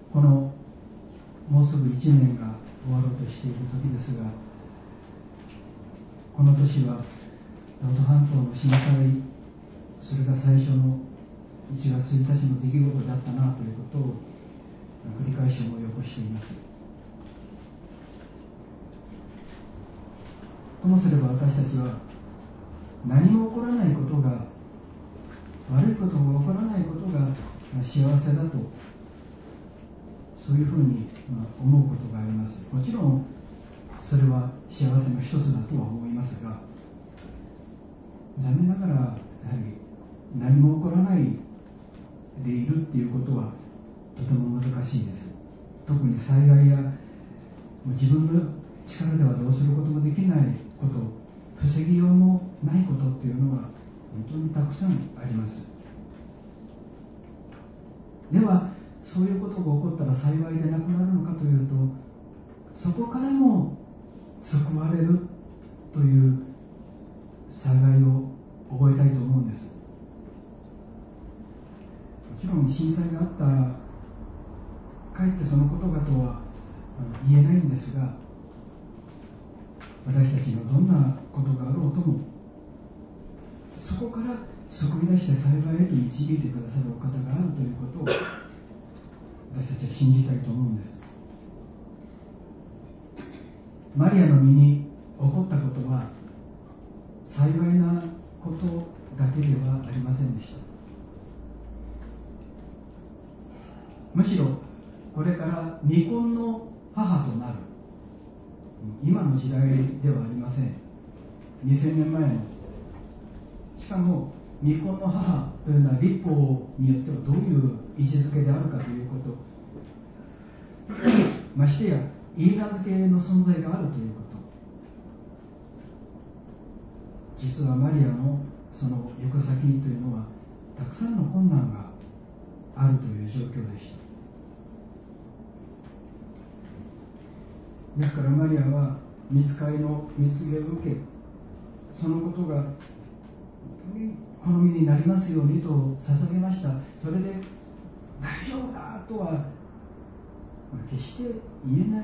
このもうすぐ1年が終わろうとしている時ですが、この年は能登半島の震災、それが最初の1月1日の出来事だったなということを繰り返し思い起こしています。ともすれば私たちは何も起こらないことが、悪いことが起こらないことが幸せだと、そういうふうに思うことがあります。もちろんそれは幸せの一つだとは思いますが、残念ながらやはり何も起こらないでいるっていうことはとても難しいです。特に災害や自分の力ではどうすることもできないこと、防ぎようもないことっていうのは本当にたくさんあります。ではそういうことが起こったら幸いでなくなるのかというと、そこからも救われるという幸いを覚えたいと思うんです。もちろん震災があったかえってそのことがとは言えないんですが、私たちのどんなことがあろうとも、そこから救い出して幸いへと導いてくださるお方があるということを私たちは信じたいと思うんです。マリアの身に起こったことは幸いなことだけではありませんでした。むしろこれから未婚の母となる、今の時代ではありません。2000年前の、しかも未婚の母というのは立法によってはどういう位置づけであるかということ、ましてや言い名付けの存在があるということ、実はマリアのその行く先というのはたくさんの困難があるという状況でした。ですからマリアは御使いの蜜毛を受け、そのことが本当に好みになりますようにと捧げました。それで大丈夫だとは決して言えない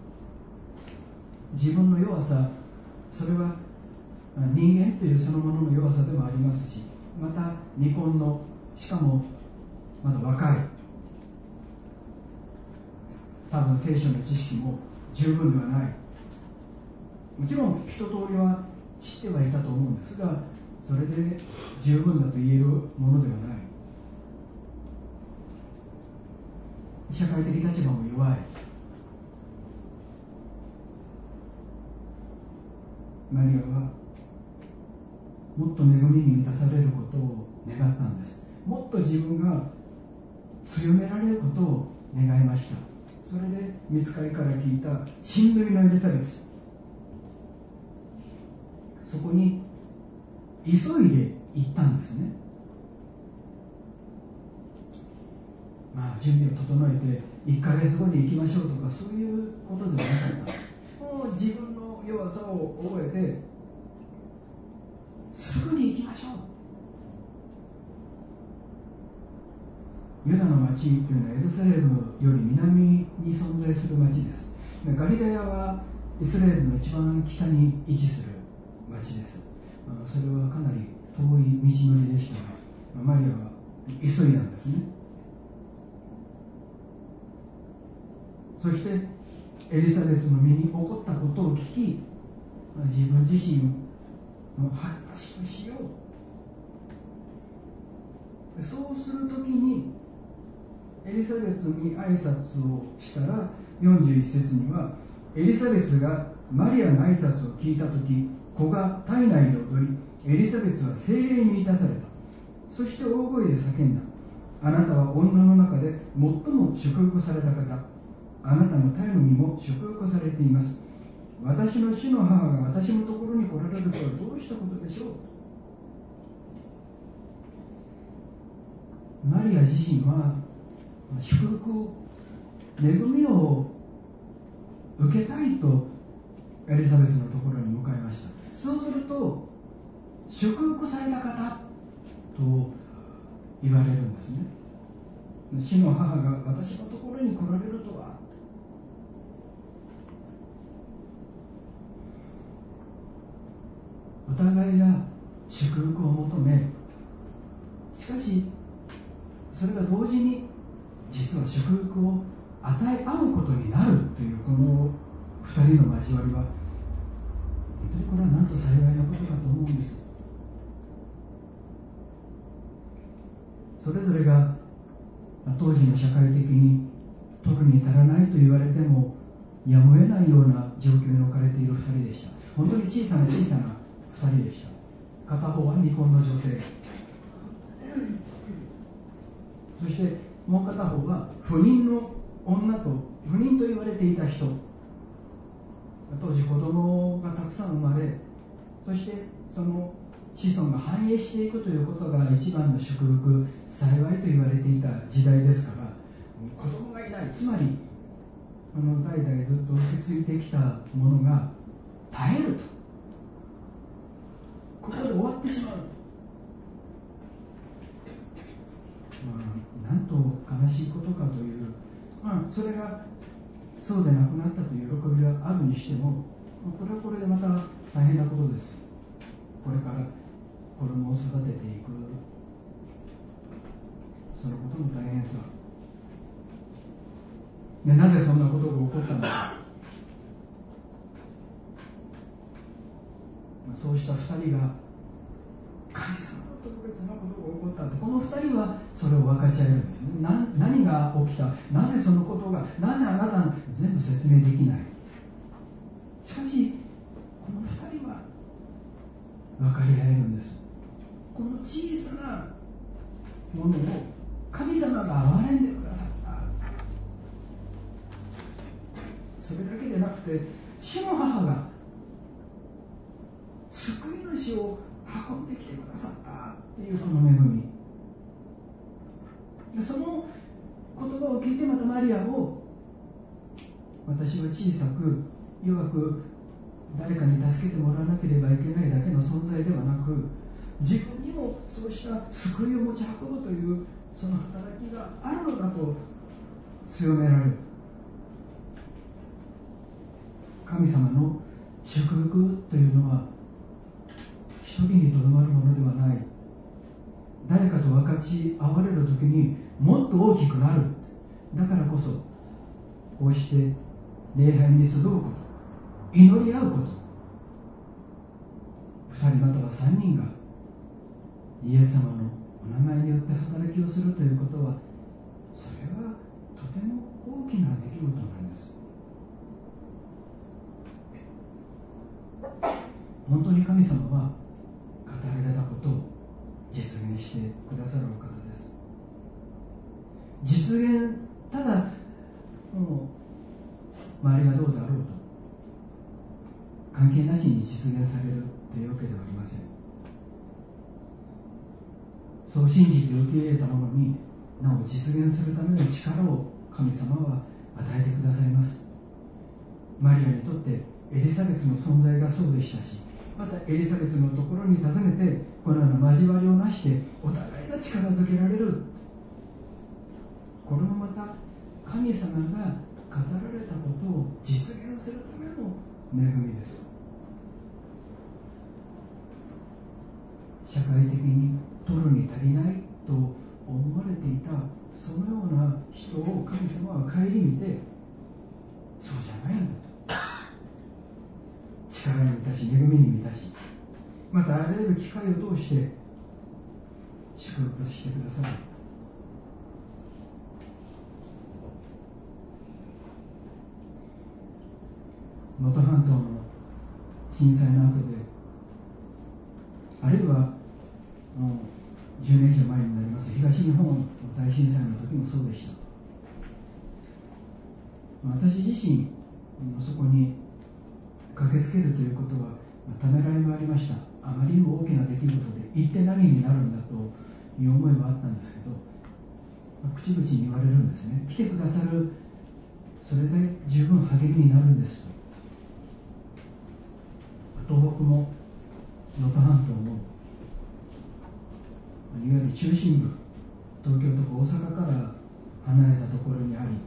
自分の弱さ、それは人間というそのものの弱さでもありますし、また未婚の、しかもまだ若い、多分聖書の知識も十分ではない。もちろん一通りは知ってはいたと思うんですが、それで十分だと言えるものではない。社会的立場も弱い。マリアはもっと恵みに満たされることを願ったんです。もっと自分が強められることを願いました。それで御使いから聞いた親類のエリザベス、そこに急いで行ったんですね。準備を整えて1ヶ月後に行きましょうとか、そういうことではなかったんです。もう自分の弱さを覚えてすぐに行きましょう。ユダの町というのはエルサレムより南に存在する町です。ガリラヤはイスラエルの一番北に位置する町です。それはかなり遠い道のりでしたが、マリアは急いだんですね。そしてエリザベスの身に起こったことを聞き、自分自身を話をしよう。そうするときにエリザベスに挨拶をしたら、41節にはエリザベスがマリアの挨拶を聞いたとき、子が体内で踊り、エリザベスは聖霊に満たされた。そして大声で叫んだ。あなたは女の中で最も祝福された方、あなたの体の身も祝福されています。私の主の母が私のところに来られるとはどうしたことでしょう。マリア自身は祝福、恵みを受けたいとエリザベスのところに向かいました。そうすると祝福された方と言われるんですね。主の母が私のところに来られ祝福を求め、しかしそれが同時に実は祝福を与え合うことになるというこの2人の交わりは、本当にこれはなんと幸いなことかと思うんです。それぞれが当時の社会的に取るに足らないと言われてもやむを得ないような状況に置かれている2人でした。本当に小さな2人でした。片方は未婚の女性、そしてもう片方は不妊の女と、不妊と言われていた人、当時子供がたくさん生まれ、そしてその子孫が繁栄していくということが一番の祝福、幸いと言われていた時代ですから、子供がいない、つまり代々ずっと受け継いできたものが絶えると、ここで終わってしまうと、なんと悲しいことかという、それがそうでなくなったという喜びはあるにしても、これはこれでまた大変なことです。これから子供を育てていく、そのことの大変さで、なぜそんなことが起こったのか、そうした2人が神様の特別なことが起こったって、この2人はそれを分かち合えるんですよね。何が起きた、なぜそのことが、なぜあなたの、全部説明できない。しかしこの2人は分かり合えるんです。この小さなものを神様が憐れんでくださった、それだけでなくて、主の母が救い主を運んできてくださったというこの恵み、その言葉を聞いて、またマリアを、私は小さく弱く誰かに助けてもらわなければいけないだけの存在ではなく、自分にもそうした救いを持ち運ぶというその働きがあるのだと強められる。神様の祝福というのは一人にとどまるものではない。誰かと分かち合われるときにもっと大きくなる。だからこそこうして礼拝に集うこと、祈り合うこと、2人または3人がイエス様のお名前によって働きをするということは、それはとても大きな出来事なんです。本当に神様は語られたことを実現してくださるお方です。実現、ただもう周りがどうであろうと関係なしに実現されるというわけではありません。そう信じて受け入れたものになお実現するための力を神様は与えてくださいます。マリアにとってエリザベスの存在がそうでしたし、またエリザベスのところに訪ねてこのような交わりをなしてお互いが力づけられる、これもまた神様が語られたことを実現するための恵みです。社会的に取るに足りないと思われていたそのような人を神様は顧みて、そうじゃないんだと、力に満たし恵みに満たし、またあらゆる機会を通して祝福してくださる。能登半島の震災の後で、あるいはもう10年以上前になります東日本大震災の時もそうでした。私自身そこに駆けつけるということはためらいもありました。あまりにも大きな出来事で行って何になるんだという思いもあったんですけど、口々に言われるんですね。来てくださる、それで十分励みになるんですと。東北も能登半島もいわゆる中心部、東京とか大阪から離れたところにあり、